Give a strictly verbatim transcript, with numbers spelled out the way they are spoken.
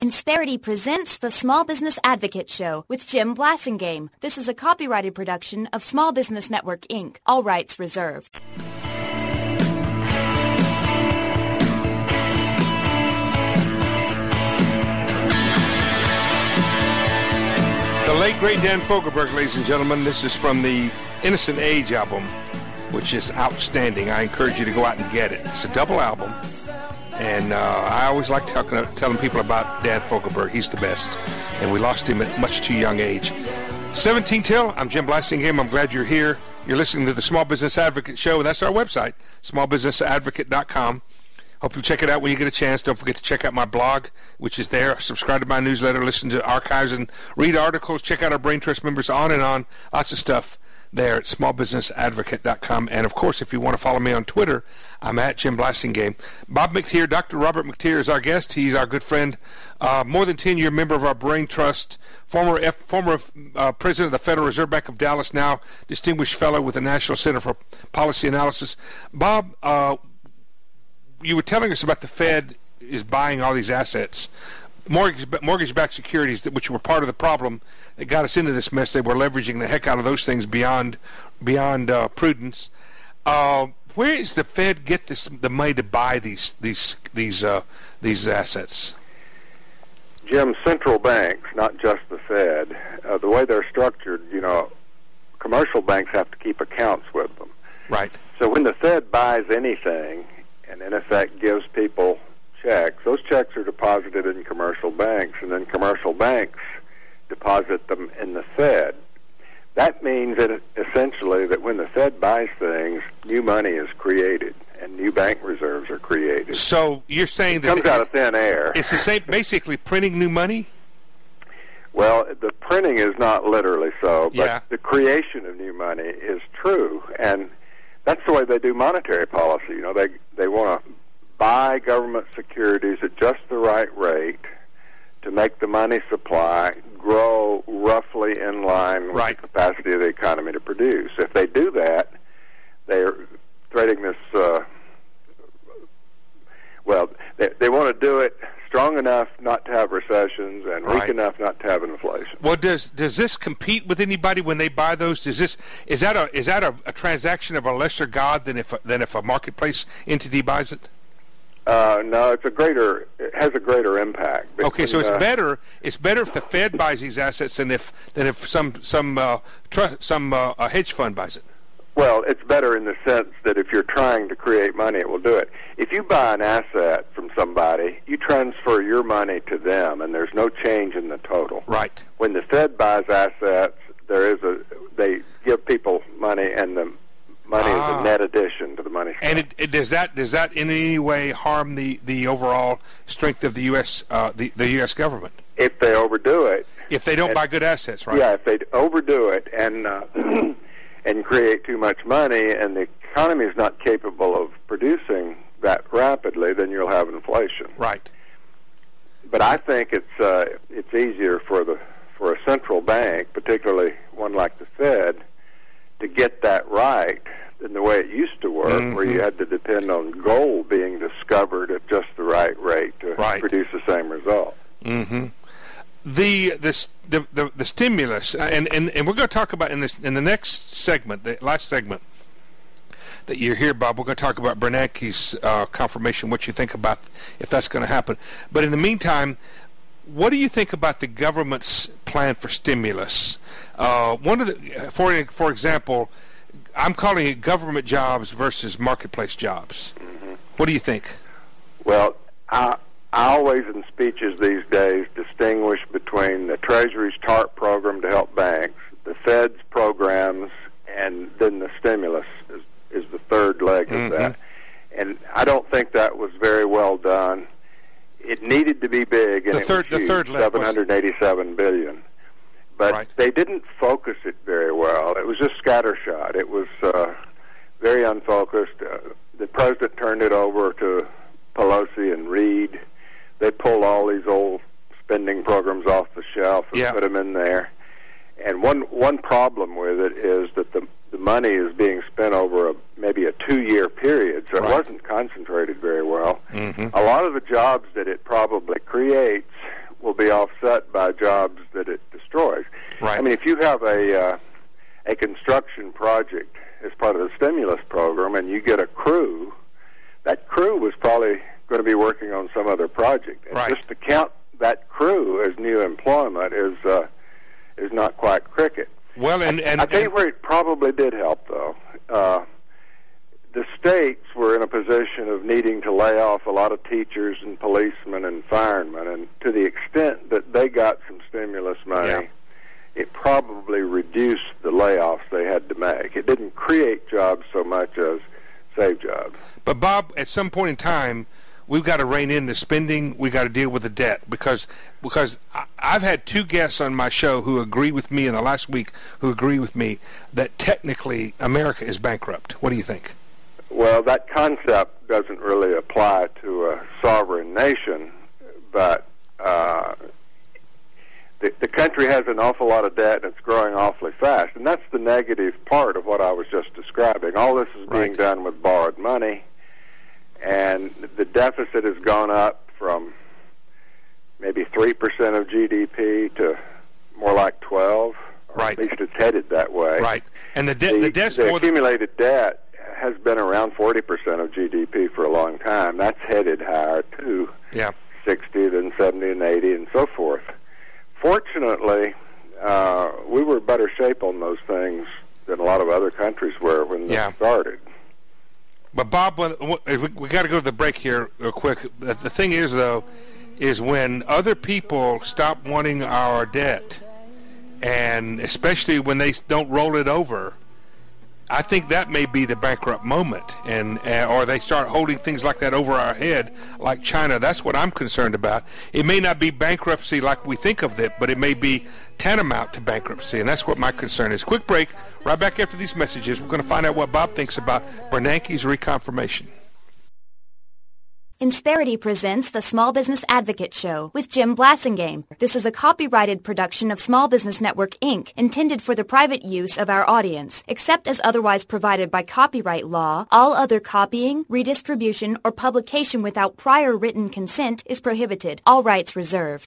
Insperity presents the Small Business Advocate Show with Jim Blasingame. This is a copyrighted production of Small Business Network, Incorporated. All rights reserved. The late, great Dan Fogelberg, ladies and gentlemen. This is from the Innocent Age album, which is outstanding. I encourage you to go out and get it. It's a double album. And uh, I always like talking, telling people about Dan Fogelberg. He's the best. And we lost him at much too young age. seventeen till, I'm Jim Blasingame. I'm glad you're here. You're listening to the Small Business Advocate Show. That's our website, small business advocate dot com. Hope you check it out when you get a chance. Don't forget to check out my blog, which is there. Subscribe to my newsletter, listen to archives, and read articles. Check out our Brain Trust members, on and on. Lots of stuff there at small business advocate dot com. And, of course, if you want to follow me on Twitter, I'm at Jim Blasingame. Bob McTeer, Doctor Robert McTeer is our guest. He's our good friend, uh, more than ten-year member of our Brain Trust, former F, former uh, president of the Federal Reserve Bank of Dallas, now distinguished fellow with the National Center for Policy Analysis. Bob, uh, you were telling us about the Fed is buying all these assets, mortgage, mortgage-backed securities, which were part of the problem that got us into this mess. They were leveraging the heck out of those things beyond beyond uh, prudence. Uh, where does the Fed get this the money to buy these these these uh, these assets? Jim, central banks, not just the Fed, uh, the way they're structured, you know, commercial banks have to keep accounts with them. Right. So when the Fed buys anything, and in effect gives people checks, those checks are deposited in commercial banks, and then commercial banks deposit them in the Fed. That means that essentially that when the Fed buys things, new money is created and new bank reserves are created. So you're saying it that comes it, out of thin air. It's the same, basically printing new money? Well, the printing is not literally so, but yeah. the creation of new money is true, and that's the way they do monetary policy. You know, they they want to buy government securities at just the right rate to make the money supply grow roughly in line with right. the capacity of the economy to produce. If they do that, they're threading this, uh, well, they, they want to do it strong enough not to have recessions and weak right. enough not to have inflation. Well, does does this compete with anybody when they buy those? Does this is that a is that a, a transaction of a lesser god than if a, than if a marketplace entity buys it? Uh, no, it's a greater. It has a greater impact. But okay, so when, it's uh, better. It's better if the Fed buys these assets than if than if some some uh, tr- some uh, a hedge fund buys it. Well, it's better in the sense that if you're trying to create money, it will do it. If you buy an asset from somebody, you transfer your money to them, and there's no change in the total. Right. When the Fed buys assets, there is a they give people money, and the money ah. is a net addition to the money supply. And it, it, does that does that in any way harm the, the overall strength of the U S uh, the the U S government? If they overdo it. If they don't and, buy good assets, right? Yeah, if they overdo it and uh, and create too much money, and the economy is not capable of producing that rapidly, then you'll have inflation. Right. But I think it's uh, it's easier for the for a central bank, particularly one like the Fed, to get that right than the way it used to work, mm-hmm. where you had to depend on gold being discovered at just the right rate to right. produce the same result. Mm-hmm. The, the the the the stimulus, and, and, and we're going to talk about in this in the next segment, the last segment that you're here, Bob. We're going to talk about Bernanke's uh, confirmation. What you think about if that's going to happen? But in the meantime, what do you think about the government's plan for stimulus? Uh, one of the, for for example, I'm calling it government jobs versus marketplace jobs. Mm-hmm. What do you think? Well, I. I always, in speeches these days, distinguish between the Treasury's TARP program to help banks, the Fed's programs, and then the stimulus is, is the third leg mm-hmm. of that. And I don't think that was very well done. It needed to be big, and the third, it was the huge, third leg seven hundred eighty-seven billion dollars. But right. they didn't focus it very well. It was just scattershot. It was uh, very unfocused. Uh, the president turned it over to Pelosi and Reid. They pulled all these old spending programs off the shelf and yeah. put them in there. And one one problem with it is that the the money is being spent over a, maybe a two-year period, so right. it wasn't concentrated very well. Mm-hmm. A lot of the jobs that it probably creates will be offset by jobs that it destroys. Right. I mean, if you have a uh, a construction project as part of the stimulus program and you get a crew, that crew was probably going to be working on some other project. And right. just to count that crew as new employment is uh, is not quite cricket. Well, and, and I tell you and, where it probably did help, though. Uh, the states were in a position of needing to lay off a lot of teachers and policemen and firemen, and to the extent that they got some stimulus money, yeah. it probably reduced the layoffs they had to make. It didn't create jobs so much as save jobs. But, Bob, at some point in time, we've got to rein in the spending. We've got to deal with the debt because because I've had two guests on my show who agree with me in the last week who agree with me that technically America is bankrupt. What do you think? Well, that concept doesn't really apply to a sovereign nation, but uh, the, the country has an awful lot of debt and it's growing awfully fast, and that's the negative part of what I was just describing. All this is being Right. done with borrowed money, and the deficit has gone up from maybe three percent of G D P to more like twelve. Or Right. At least it's headed that way. Right. And the, de- The, the debt's the more than... accumulated debt has been around forty percent of G D P for a long time. That's headed higher to Yeah. sixty, then seventy and eighty, and so forth. Fortunately, uh, we were in better shape on those things than a lot of other countries were when they Yeah. started. But, Bob, we, we got to go to the break here real quick. The the thing is, though, is when other people stop wanting our debt, and especially when they don't roll it over, I think that may be the bankrupt moment, and uh, or they start holding things like that over our head, like China. That's what I'm concerned about. It may not be bankruptcy like we think of it, but it may be tantamount to bankruptcy, and that's what my concern is. Quick break. Right back after these messages, we're going to find out what Bob thinks about Bernanke's reconfirmation. Insperity presents the Small Business Advocate Show with Jim Blasingame. This is a copyrighted production of Small Business Network, Incorporated, intended for the private use of our audience. Except as otherwise provided by copyright law, all other copying, redistribution, or publication without prior written consent is prohibited. All rights reserved.